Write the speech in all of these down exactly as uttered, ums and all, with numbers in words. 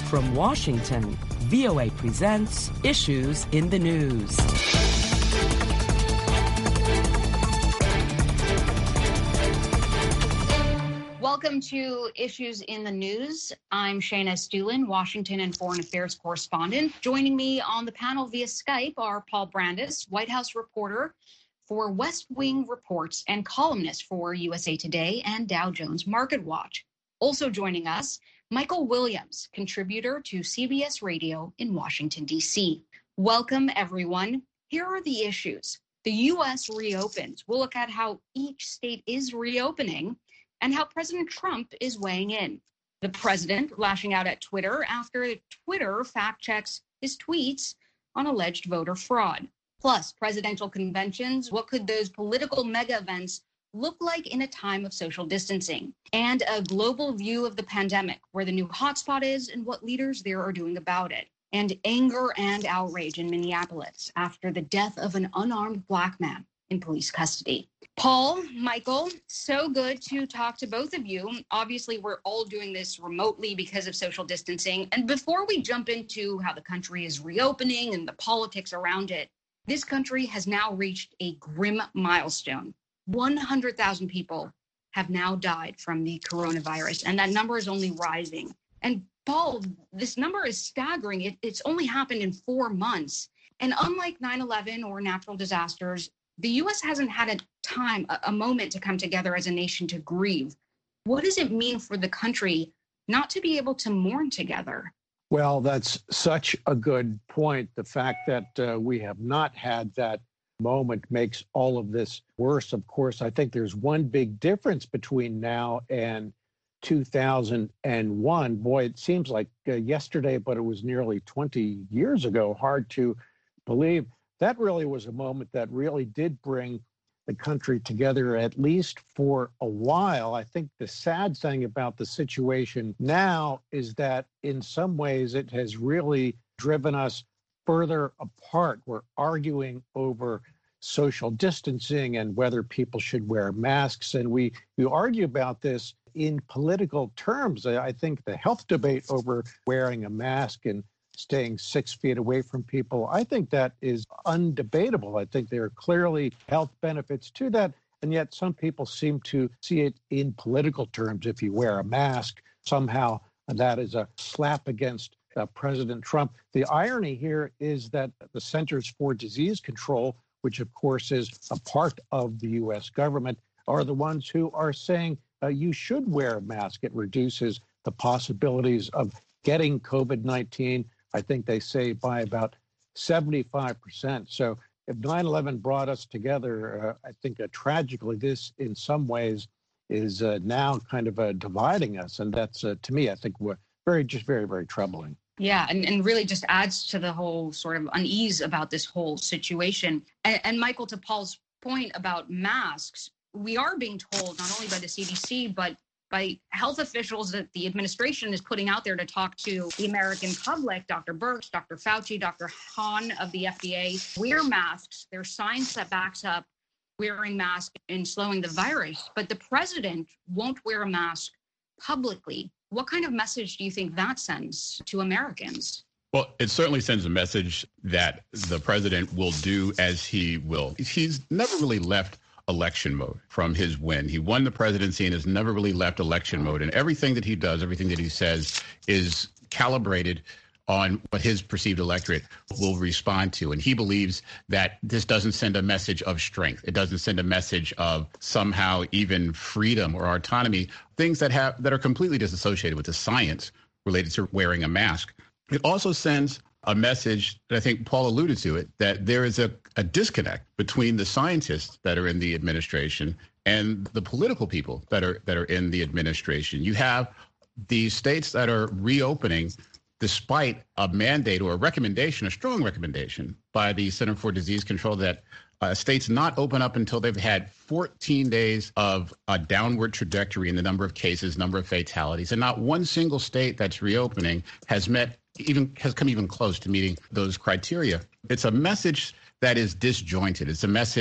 From Washington, V O A presents Issues in the News. Welcome to Issues in the News. I'm Shayna Estulin, Washington and Foreign Affairs correspondent. Joining me on the panel via Skype are Paul Brandus, White House reporter for West Wing Reports and columnist for U S A Today and Dow Jones Market Watch. Also joining us, Michael Williams, contributor to C B S Radio in Washington, D C. Welcome, everyone. Here are the issues. The U S reopens. We'll look at how each state is reopening and how President Trump is weighing in. The president lashing out at Twitter after Twitter fact-checks his tweets on alleged voter fraud. Plus, presidential conventions. What could those political mega events look like in a time of social distancing? And a global view of the pandemic, where the new hotspot is and what leaders there are doing about it. And anger and outrage in Minneapolis after the death of an unarmed black man in police custody. Paul, Michael, so good to talk to both of you. Obviously, we're all doing this remotely because of social distancing. And before we jump into how the country is reopening and the politics around it, this country has now reached a grim milestone. one hundred thousand people have now died from the coronavirus, and that number is only rising. And Paul, this number is staggering. It, it's only happened in four months. And unlike nine eleven or natural disasters, the U S hasn't had a time, a, a moment to come together as a nation to grieve. What does it mean for the country not to be able to mourn together? Well, that's such a good point. The fact that uh, we have not had that moment makes all of this worse. Of course, I think there's one big difference between now and two thousand one. Boy, it seems like uh, yesterday, but it was nearly twenty years ago. Hard to believe. That really was a moment that really did bring the country together, at least for a while. I think the sad thing about the situation now is that in some ways it has really driven us further apart. We're arguing over social distancing and whether people should wear masks. And we, we argue about this in political terms. I think the health debate over wearing a mask and staying six feet away from people, I think that is undebatable. I think there are clearly health benefits to that. And yet some people seem to see it in political terms. If you wear a mask, somehow that is a slap against uh, President Trump. The irony here is that the Centers for Disease Control, which of course is a part of the U S government, are the ones who are saying uh, you should wear a mask. It reduces the possibilities of getting COVID nineteen. I think they say by about seventy-five percent. So if nine eleven brought us together, uh, I think uh, tragically this in some ways is uh, now kind of uh, dividing us. And that's, uh, to me, I think we're very, just very, very troubling. Yeah, and, and really just adds to the whole sort of unease about this whole situation. And, and Michael, to Paul's point about masks, we are being told not only by the C D C, but by health officials that the administration is putting out there to talk to the American public, Doctor Birx, Doctor Fauci, Doctor Hahn of the F D A, wear masks. There's science that backs up wearing masks and slowing the virus, but the president won't wear a mask publicly. What kind of message do you think that sends to Americans? Well, it certainly sends a message that the president will do as he will. He's never really left election mode from his win. He won the presidency and has never really left election mode. And everything that he does, everything that he says is calibrated on what his perceived electorate will respond to. And he believes that this doesn't send a message of strength. It doesn't send a message of somehow even freedom or autonomy, things that have that are completely disassociated with the science related to wearing a mask. It also sends a message that I think Paul alluded to it, that there is a, a disconnect between the scientists that are in the administration and the political people that are that are in the administration. You have the states that are reopening despite a mandate or a recommendation, a strong recommendation by the Center for Disease Control that uh, states not open up until they've had fourteen days of a downward trajectory in the number of cases, number of fatalities. And not one single state that's reopening has met even has come even close to meeting those criteria. It's a message that is disjointed. It's a message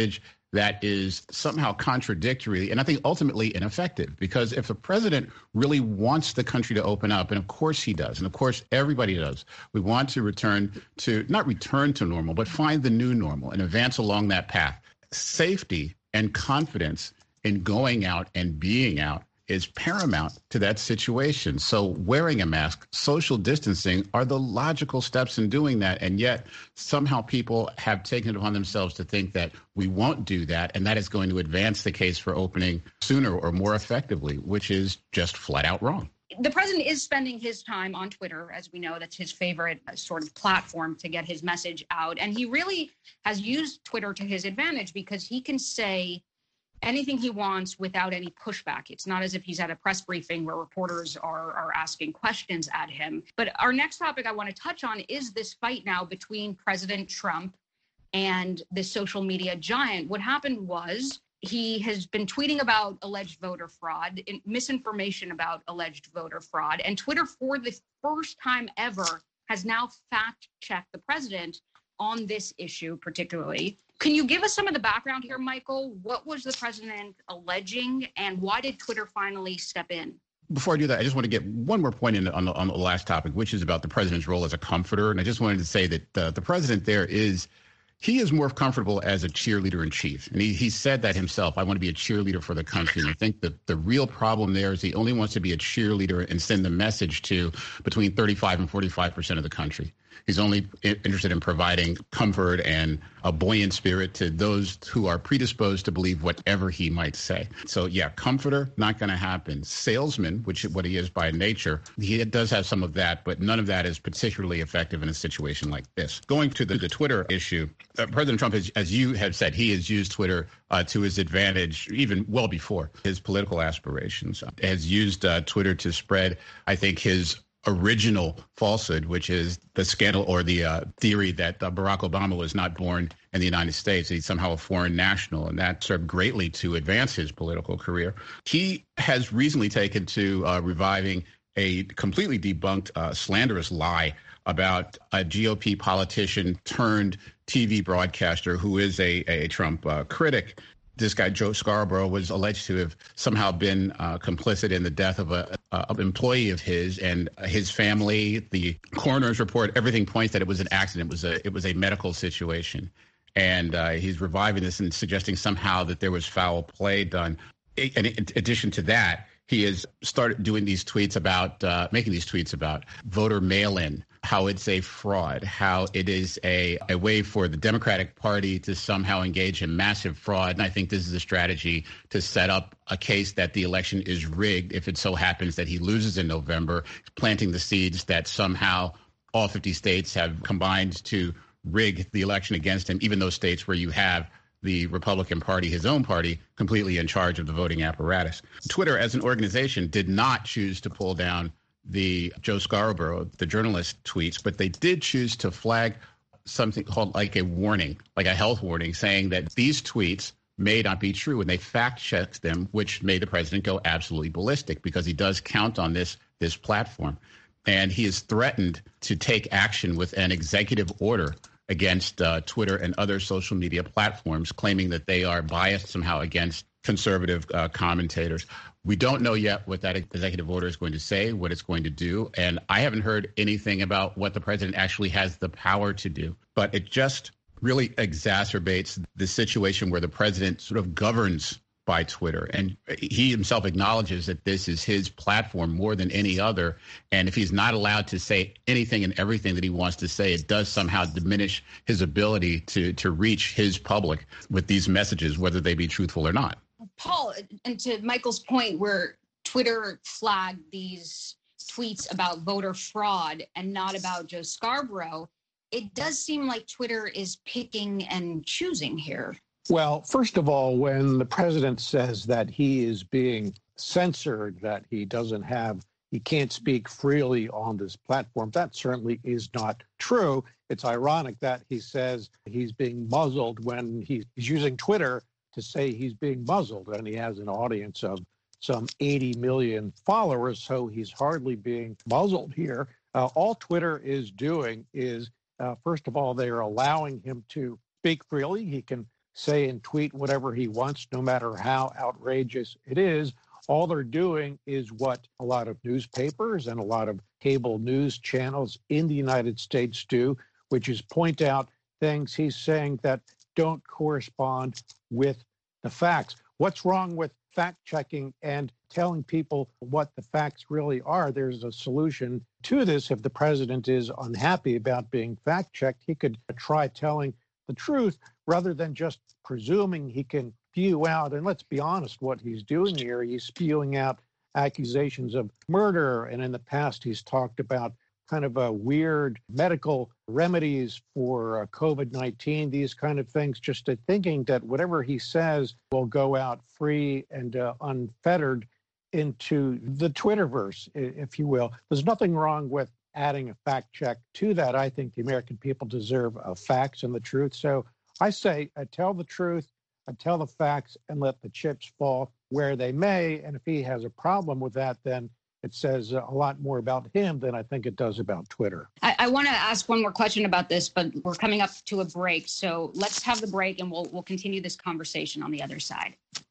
that is somehow contradictory and I think ultimately ineffective. Because if the president really wants the country to open up, and of course he does, and of course everybody does, we want to return to, not return to normal, but find the new normal and advance along that path. Safety and confidence in going out and being out is paramount to that situation. So wearing a mask, social distancing are the logical steps in doing that. And yet somehow people have taken it upon themselves to think that we won't do that. And that is going to advance the case for opening sooner or more effectively, which is just flat out wrong. The president is spending his time on Twitter. As we know, that's his favorite uh, sort of platform to get his message out. And he really has used Twitter to his advantage because he can say anything he wants without any pushback. It's not as if he's at a press briefing where reporters are, are asking questions at him. But our next topic I want to touch on is this fight now between President Trump and the social media giant. What happened was he has been tweeting about alleged voter fraud, misinformation about alleged voter fraud, and Twitter, for the first time ever, has now fact-checked the president on this issue particularly. Can you give us some of the background here, Michael? What was the president alleging, and why did Twitter finally step in? Before I do that, I just want to get one more point in on the, on the last topic, which is about the president's role as a comforter. And I just wanted to say that uh, the president there is, he is more comfortable as a cheerleader in chief. And he, he said that himself, I want to be a cheerleader for the country. And I think that the real problem there is he only wants to be a cheerleader and send the message to between thirty-five and forty-five percent of the country. He's only interested in providing comfort and a buoyant spirit to those who are predisposed to believe whatever he might say. So, yeah, comforter, not going to happen. Salesman, which is what he is by nature, he does have some of that, but none of that is particularly effective in a situation like this. Going to the, the Twitter issue, uh, President Trump, has, as you have said, he has used Twitter uh, to his advantage even well before his political aspirations. Uh, has used uh, Twitter to spread, I think, his original falsehood, which is the scandal or the uh, theory that uh, Barack Obama was not born in the United States. He's somehow a foreign national, and that served greatly to advance his political career. He has recently taken to uh, reviving a completely debunked uh, slanderous lie about a G O P politician turned T V broadcaster who is a, a Trump uh, critic. This guy, Joe Scarborough, was alleged to have somehow been uh, complicit in the death of a, a an employee of his, and his family. The coroner's report, everything points that it was an accident. It was a it was a medical situation, and uh, he's reviving this and suggesting somehow that there was foul play done. In addition to that, he has started doing these tweets about uh, making these tweets about voter mail-in, how it's a fraud, how it is a, a way for the Democratic Party to somehow engage in massive fraud. And I think this is a strategy to set up a case that the election is rigged if it so happens that he loses in November, planting the seeds that somehow all fifty states have combined to rig the election against him, even those states where you have the Republican Party, his own party, completely in charge of the voting apparatus. Twitter, as an organization, did not choose to pull down the Joe Scarborough, the journalist, tweets, but they did choose to flag something called like a warning, like a health warning, saying that these tweets may not be true. And they fact-checked them, which made the president go absolutely ballistic because he does count on this, this platform. And he has threatened to take action with an executive order against uh, Twitter and other social media platforms, claiming that they are biased somehow against conservative uh, commentators. We don't know yet what that executive order is going to say, what it's going to do. And I haven't heard anything about what the president actually has the power to do. But it just really exacerbates the situation where the president sort of governs by Twitter. And he himself acknowledges that this is his platform more than any other. And if he's not allowed to say anything and everything that he wants to say, it does somehow diminish his ability to, to reach his public with these messages, whether they be truthful or not. Paul, and to Michael's point, where Twitter flagged these tweets about voter fraud and not about Joe Scarborough, it does seem like Twitter is picking and choosing here. Well, first of all, when the president says that he is being censored, that he doesn't have, he can't speak freely on this platform, that certainly is not true. It's ironic that he says he's being muzzled when he's using Twitter to say he's being muzzled, and he has an audience of some eighty million followers, so he's hardly being muzzled here. Uh, all Twitter is doing is, uh, first of all, they're allowing him to speak freely. He can say and tweet whatever he wants, no matter how outrageous it is. All they're doing is what a lot of newspapers and a lot of cable news channels in the United States do, which is point out things he's saying that don't correspond with the facts. What's wrong with fact-checking and telling people what the facts really are? There's a solution to this. If the president is unhappy about being fact-checked, he could try telling the truth rather than just presuming he can spew out. And let's be honest, what he's doing here, he's spewing out accusations of murder. And in the past, he's talked about kind of a weird medical remedies for uh, COVID nineteen, these kind of things, just uh, thinking that whatever he says will go out free and uh, unfettered into the Twitterverse, if you will. There's nothing wrong with adding a fact check to that. I think the American people deserve uh, facts and the truth. So I say uh, tell the truth, uh, tell the facts, and let the chips fall where they may. And if he has a problem with that, then it says a lot more about him than I think it does about Twitter. I, I want to ask one more question about this, but we're coming up to a break. So let's have the break and we'll we'll continue this conversation on the other side.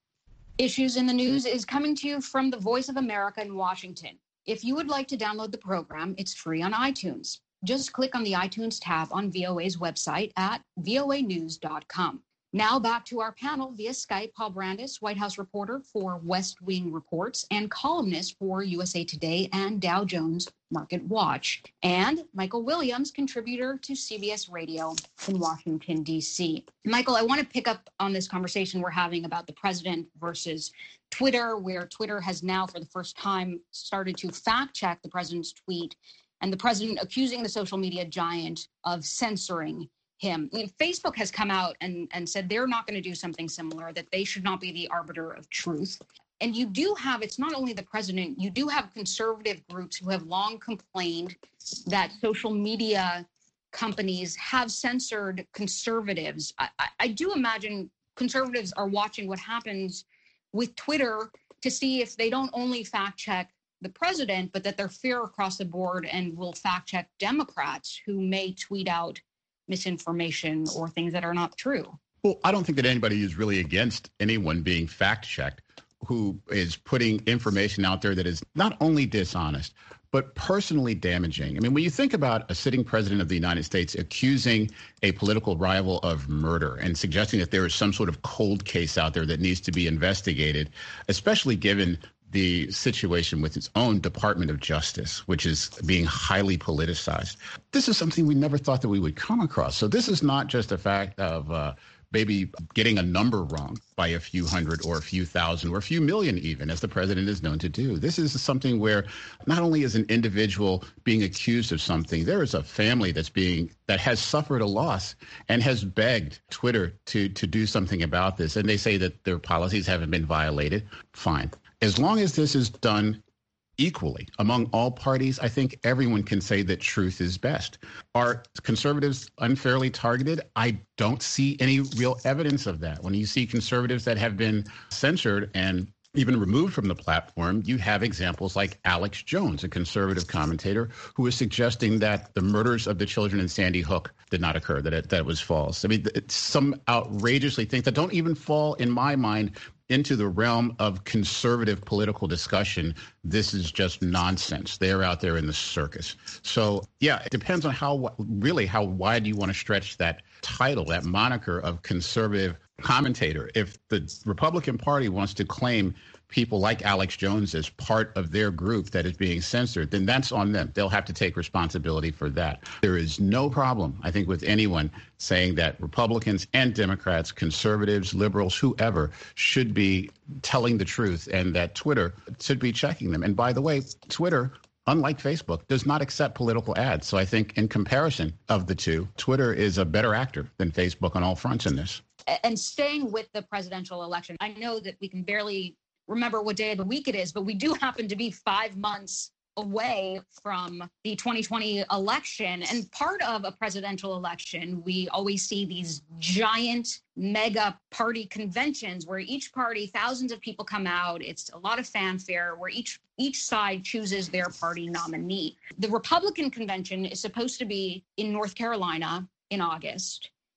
Issues in the News is coming to you from the Voice of America in Washington. If you would like to download the program, it's free on iTunes. Just click on the iTunes tab on V O A's website at V O A news dot com. Now back to our panel via Skype. Paul Brandus, White House reporter for West Wing Reports and columnist for U S A Today and Dow Jones Market Watch, and Michael Williams, contributor to C B S Radio in Washington, D C. Michael, I want to pick up on this conversation we're having about the president versus Twitter, where Twitter has now for the first time started to fact check the president's tweet, and the president accusing the social media giant of censoring him. I mean, Facebook has come out and, and said they're not going to do something similar, that they should not be the arbiter of truth. And you do have, it's not only the president, you do have conservative groups who have long complained that social media companies have censored conservatives. I, I, I do imagine conservatives are watching what happens with Twitter to see if they don't only fact check the president, but that they're fair across the board and will fact check Democrats who may tweet out misinformation or things that are not true. Well, I don't think that anybody is really against anyone being fact-checked who is putting information out there that is not only dishonest, but personally damaging. I mean, when you think about a sitting president of the United States accusing a political rival of murder and suggesting that there is some sort of cold case out there that needs to be investigated, especially given the situation with its own Department of Justice, which is being highly politicized. This is something we never thought that we would come across. So this is not just a fact of uh, maybe getting a number wrong by a few hundred or a few thousand or a few million even, as the president is known to do. This is something where not only is an individual being accused of something, there is a family that's being that has suffered a loss and has begged Twitter to to do something about this. And they say that their policies haven't been violated. Fine. As long as this is done equally among all parties, I think everyone can say that truth is best. Are conservatives unfairly targeted? I don't see any real evidence of that. When you see conservatives that have been censored and even removed from the platform, you have examples like Alex Jones, a conservative commentator, who is suggesting that the murders of the children in Sandy Hook did not occur, that it, that it was false. I mean, it's some outrageously things that don't even fall, in my mind, into the realm of conservative political discussion. This is just nonsense. They're out there in the circus. So, yeah, it depends on how, really, how wide you want to stretch that title, that moniker of conservative commentator. If the Republican Party wants to claim people like Alex Jones as part of their group that is being censored, then that's on them. They'll have to take responsibility for that. There is no problem, I think, with anyone saying that Republicans and Democrats, conservatives, liberals, whoever, should be telling the truth and that Twitter should be checking them. And by the way, Twitter, unlike Facebook, does not accept political ads. So I think in comparison of the two, Twitter is a better actor than Facebook on all fronts in this. And staying with the presidential election, I know that we can barely remember what day of the week it is, but we do happen to be five months away from the twenty twenty election. And part of a presidential election, we always see these giant mega party conventions where each party, thousands of people come out. It's a lot of fanfare where each each side chooses their party nominee. The Republican convention is supposed to be in North Carolina in August.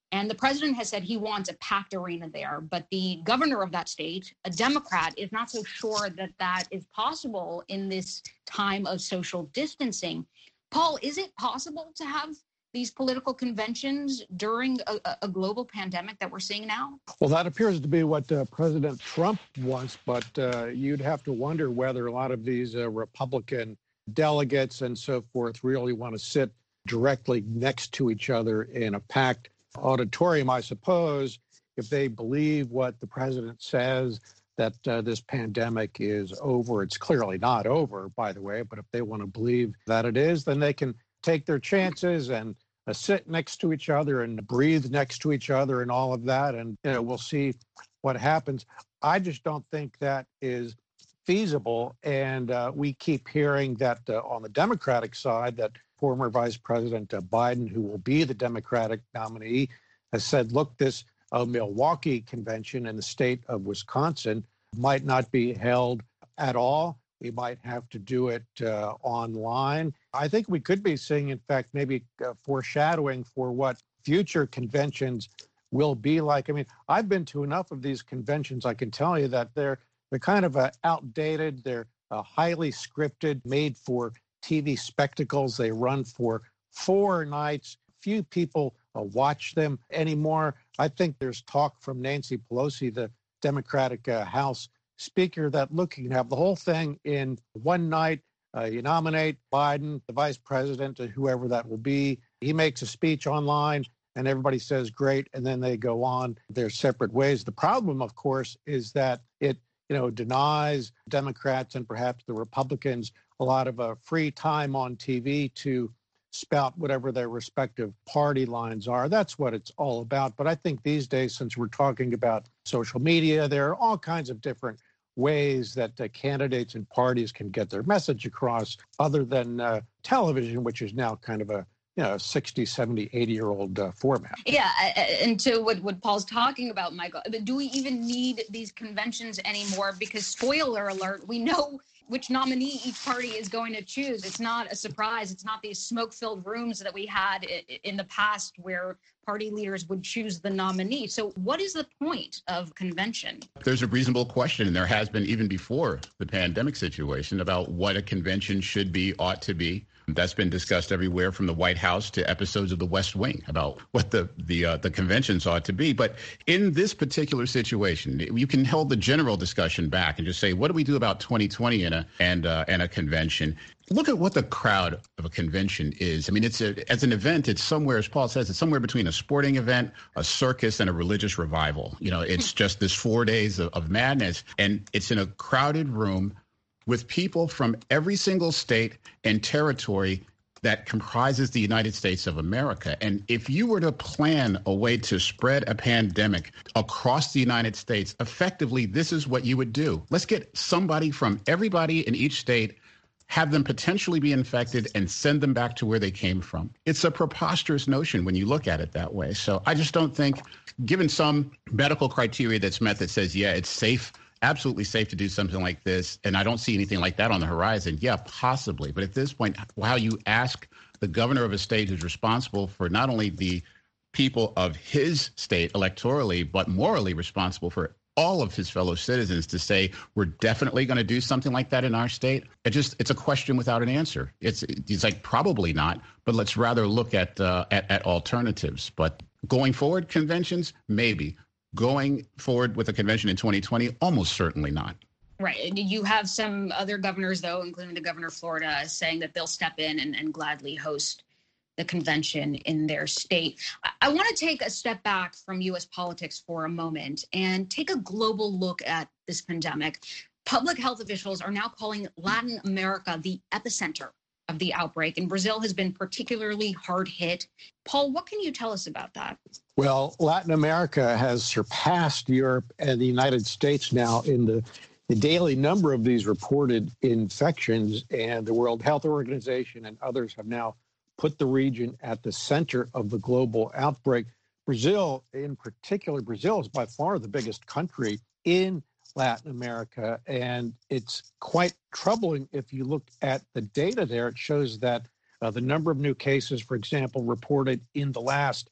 And the president has said he wants a packed arena there. But the governor of that state, a Democrat, is not so sure that that is possible in this time of social distancing. Paul, is it possible to have these political conventions during a, a global pandemic that we're seeing now? Well, that appears to be what uh, President Trump wants, but uh, you'd have to wonder whether a lot of these uh, Republican delegates and so forth really want to sit directly next to each other in a packed auditorium. I suppose if they believe what the president says, that uh, this pandemic is over. It's clearly not over, by the way, but if they want to believe that it is, then they can take their chances and uh, sit next to each other and breathe next to each other and all of that. And you know, we'll see what happens. I just don't think that is feasible. And uh, we keep hearing that uh, on the Democratic side, that former Vice President uh, Biden, who will be the Democratic nominee, has said, look, this uh, Milwaukee convention in the state of Wisconsin might not be held at all. We might have to do it uh, online. I think we could be seeing, in fact, maybe uh, foreshadowing for what future conventions will be like. I mean, I've been to enough of these conventions. I can tell you that they're they're kind of uh, outdated. They're uh, highly scripted, made for T V spectacles. They run for four nights. Few people uh, watch them anymore. I think there's talk from Nancy Pelosi, the Democratic uh, House Speaker, that look, you can have the whole thing in one night. Uh, you nominate Biden, the vice president, or whoever that will be. He makes a speech online and everybody says great, and then they go on their separate ways. The problem, of course, is that it you know, denies Democrats and perhaps the Republicans a lot of uh, free time on T V to spout whatever their respective party lines are. That's what it's all about. But I think these days, since we're talking about social media, there are all kinds of different ways that uh, candidates and parties can get their message across other than uh, television, which is now kind of a you know, sixty, seventy, eighty-year-old uh, format. Yeah, and to what, what Paul's talking about, Michael, do we even need these conventions anymore? Because spoiler alert, we know which nominee each party is going to choose. It's not a surprise. It's not these smoke-filled rooms that we had in the past where party leaders would choose the nominee. So what is the point of convention? There's a reasonable question, and there has been even before the pandemic situation, about what a convention should be, ought to be. That's been discussed everywhere from the White House to episodes of The West Wing about what the the uh, the conventions ought to be. But in this particular situation, you can hold the general discussion back and just say, what do we do about twenty twenty in a and uh, and a convention? Look at what the crowd of a convention is. I mean, it's a, as an event, it's somewhere, as Paul says, it's somewhere between a sporting event, a circus, and a religious revival. You know, it's just this four days of, of madness, and it's in a crowded room with people from every single state and territory that comprises the United States of America. And if you were to plan a way to spread a pandemic across the United States, effectively, this is what you would do. Let's get somebody from everybody in each state, have them potentially be infected, and send them back to where they came from. It's a preposterous notion when you look at it that way. So I just don't think, given some medical criteria that's met that says, yeah, it's safe, absolutely safe to do something like this, and I don't see anything like that on the horizon. Yeah, possibly. But at this point, how you ask the governor of a state who's responsible for not only the people of his state electorally, but morally responsible for all of his fellow citizens to say, we're definitely going to do something like that in our state, it just it's a question without an answer. It's it's like, probably not, but let's rather look at uh, at, at alternatives. But going forward, conventions, maybe. Going forward with a convention in twenty twenty, almost certainly not. Right. You have some other governors, though, including the governor of Florida, saying that they'll step in and, and gladly host the convention in their state. I, I want to take a step back from U S politics for a moment and take a global look at this pandemic. Public health officials are now calling Latin America the epicenter of the outbreak, and Brazil has been particularly hard hit. Paul, what can you tell us about that? Well, Latin America has surpassed Europe and the United States now in the, the daily number of these reported infections, and the World Health Organization and others have now put the region at the center of the global outbreak. Brazil, in particular, Brazil is by far the biggest country in Latin America, and it's quite troubling if you look at the data there. It shows that uh, the number of new cases, for example, reported in the last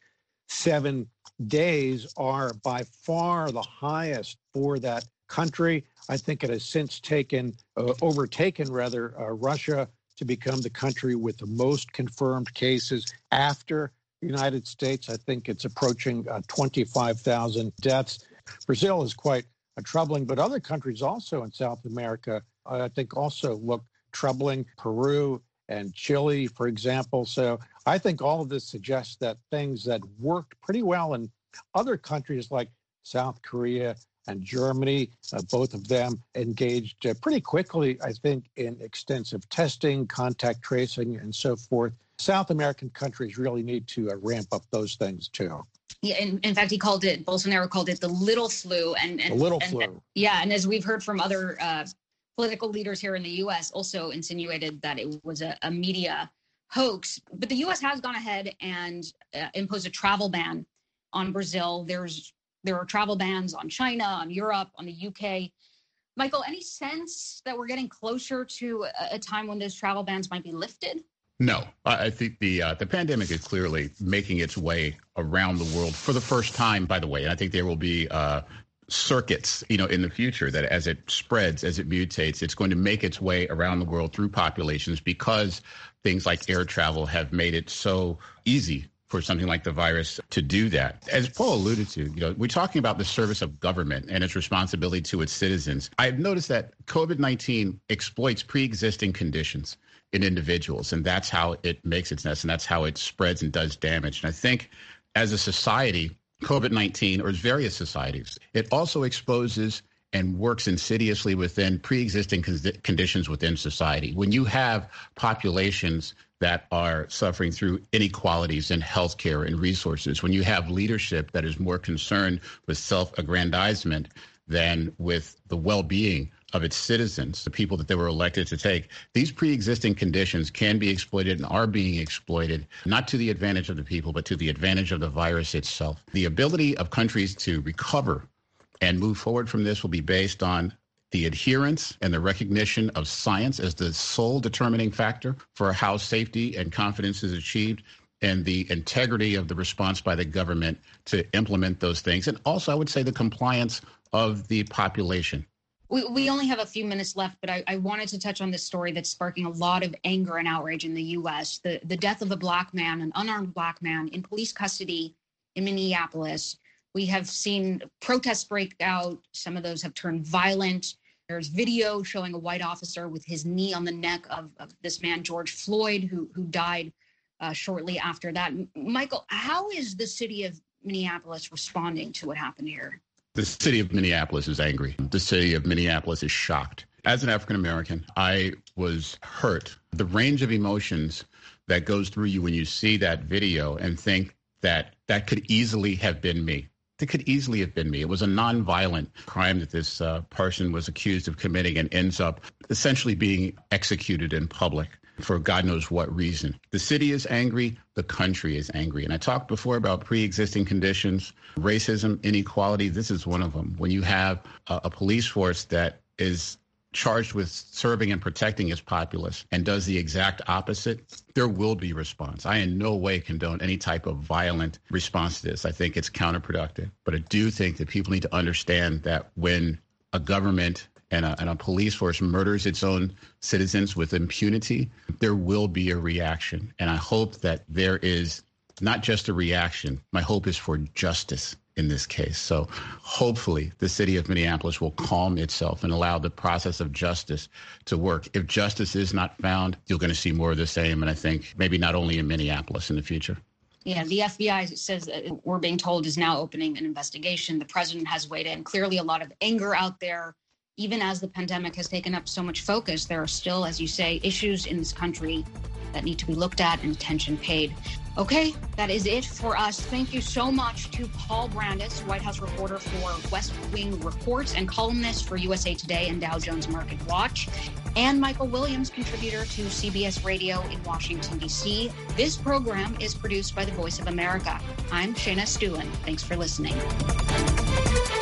seven days are by far the highest for that country. I think it has since taken, uh, overtaken rather, uh, Russia to become the country with the most confirmed cases after the United States. I think it's approaching uh, twenty-five thousand deaths. Brazil is quite uh, troubling, but other countries also in South America, uh, I think also look troubling. Peru and Chile, for example. So I think all of this suggests that things that worked pretty well in other countries like South Korea and Germany, uh, both of them engaged uh, pretty quickly, I think, in extensive testing, contact tracing, and so forth. South American countries really need to uh, ramp up those things, too. Yeah, in, in fact, he called it, Bolsonaro called it the little flu. And, and the little and, flu. Yeah, and as we've heard from other uh, political leaders here in the U S, also insinuated that it was a, a media hoax. But the U S has gone ahead and uh, imposed a travel ban on Brazil. There's There are travel bans on China, on Europe, on the U K. Michael, any sense that we're getting closer to a, a time when those travel bans might be lifted? No, I think the uh, the pandemic is clearly making its way around the world for the first time, by the way. And I think there will be uh, circuits, you know, in the future that as it spreads, as it mutates, it's going to make its way around the world through populations because things like air travel have made it so easy for something like the virus to do that. As Paul alluded to, you know, we're talking about the service of government and its responsibility to its citizens. I've noticed that COVID nineteen exploits pre-existing conditions in individuals, and that's how it makes its nest, and that's how it spreads and does damage. And I think as a society, COVID nineteen, or as various societies, it also exposes and works insidiously within pre-existing con- conditions within society. When you have populations that are suffering through inequalities in healthcare and resources, when you have leadership that is more concerned with self-aggrandizement than with the well-being of its citizens, the people that they were elected to take, these pre-existing conditions can be exploited and are being exploited, not to the advantage of the people, but to the advantage of the virus itself. The ability of countries to recover and move forward from this will be based on the adherence and the recognition of science as the sole determining factor for how safety and confidence is achieved, and the integrity of the response by the government to implement those things. And also, I would say the compliance of the population. We, we only have a few minutes left, but I, I wanted to touch on this story that's sparking a lot of anger and outrage in the U S. The, the death of a black man, an unarmed black man in police custody in Minneapolis. We have seen protests break out. Some of those have turned violent. There's video showing a white officer with his knee on the neck of, of this man, George Floyd, who, who died uh, shortly after that. Michael, how is the city of Minneapolis responding to what happened here? The city of Minneapolis is angry. The city of Minneapolis is shocked. As an African American, I was hurt. The range of emotions that goes through you when you see that video and think that that could easily have been me. It could easily have been me. It was a nonviolent crime that this uh, person was accused of committing and ends up essentially being executed in public for God knows what reason. The city is angry. The country is angry. And I talked before about pre-existing conditions, racism, inequality. This is one of them. When you have a, a police force that is charged with serving and protecting its populace and does the exact opposite, there will be response. I in no way condone any type of violent response to this. I think it's counterproductive. But I do think that people need to understand that when a government and a, and a police force murders its own citizens with impunity, there will be a reaction. And I hope that there is not just a reaction. My hope is for justice in this case. So hopefully the city of Minneapolis will calm itself and allow the process of justice to work. If justice is not found, you're going to see more of the same. And I think maybe not only in Minneapolis in the future. Yeah, the F B I says that we're being told is now opening an investigation. The president has weighed in. Clearly a lot of anger out there. Even as the pandemic has taken up so much focus, there are still, as you say, issues in this country that need to be looked at and attention paid. Okay, that is it for us. Thank you so much to Paul Brandus, White House reporter for West Wing Reports and columnist for U S A Today and Dow Jones Market Watch, and Michael Williams, contributor to C B S Radio in Washington, D C. This program is produced by the Voice of America. I'm Shayna Estulin. Thanks for listening.